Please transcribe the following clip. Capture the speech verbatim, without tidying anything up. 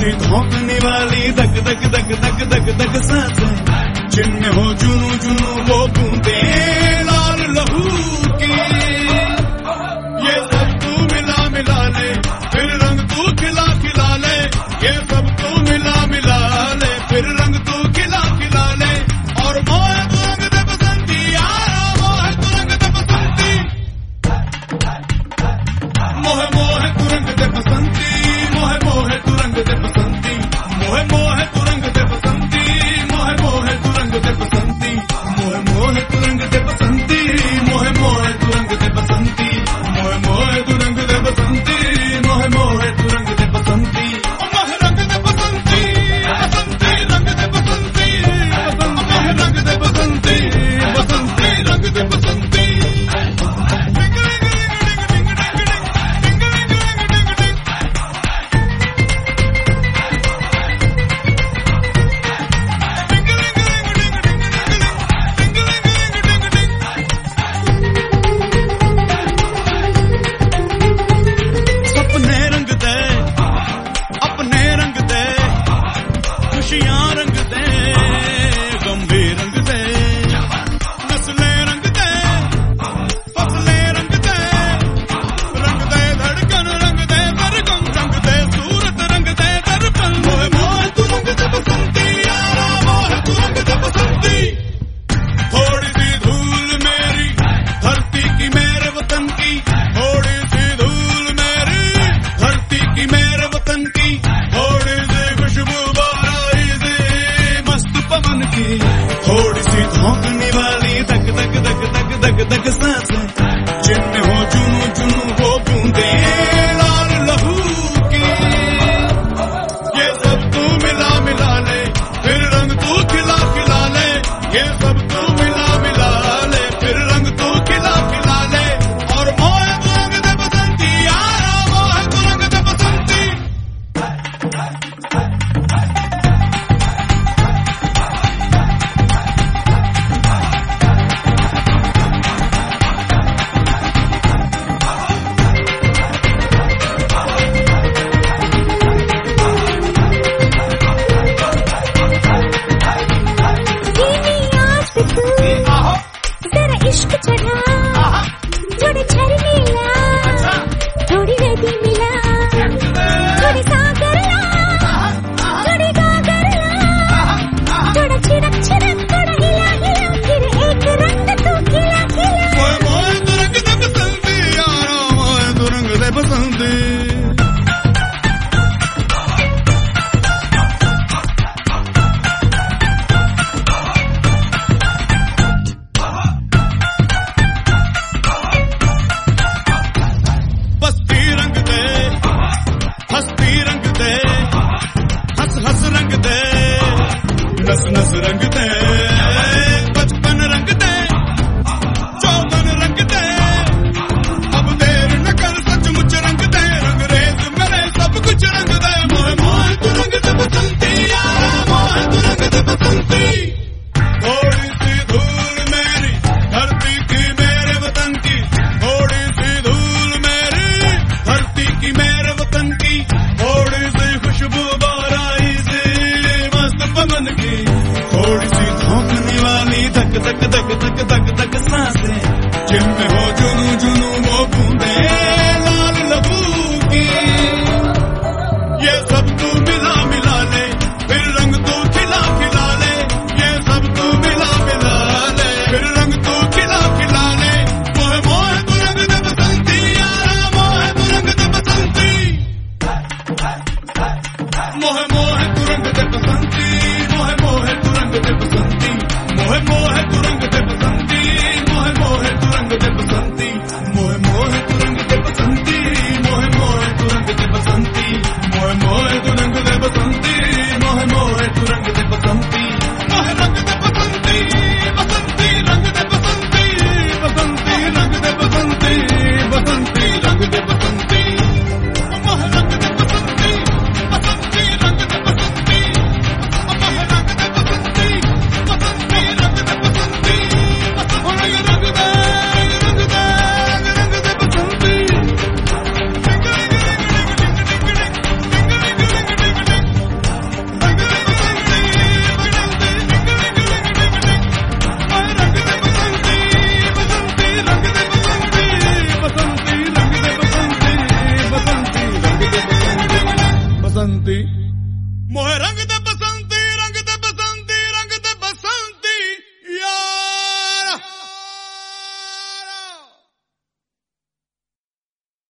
सी धोकने वाली धक धक धक धक धक धक सांसें, जिनमें हो जुनू जुनू वो बूंदे लाल लहू की। ये सब तू मिला मिला ले, फिर रंग तू खिला खिला ले। ये सब तू मिला मिला ले, फिर रंग तू खिला खिला ले। और मोह तू रंग दे बसंती यारा, मोह तू रंग दे बसंती। मोह मोह तू रंग दे बसंती, मोह मोह तू रंग दे बसंती। मोह मोह तू रंग दे बसंती, मोह मोह तू रंग दे बसंती। मोह मोह तू रंग दे बसंती, मोह मोह तू रंग दे बसंती। मोह मोह तू रंग दे बसंती, मोह मोह तू रंग दे बसंती। मोह रंग दे बसंती, बसंती रंग दे बसंती। मोह रंग दे बसंती, बसंती रंग दे बसंती। थोड़ी सी धोकने वाली धक धक धक धक धक धक सांसें, जिनमें हो जुनू जुनू वो बूंदे लाल लहू की। ये सब तू मिला मिला ले, फिर रंग तू खिला खिला ले। ये सब तू मिला मिला ले, फिर रंग तू खिला खिला ले। और मोह तू रंग दे बसंती यारा, मोह तू रंग दे बसंती। जरा इश्क चढ़ा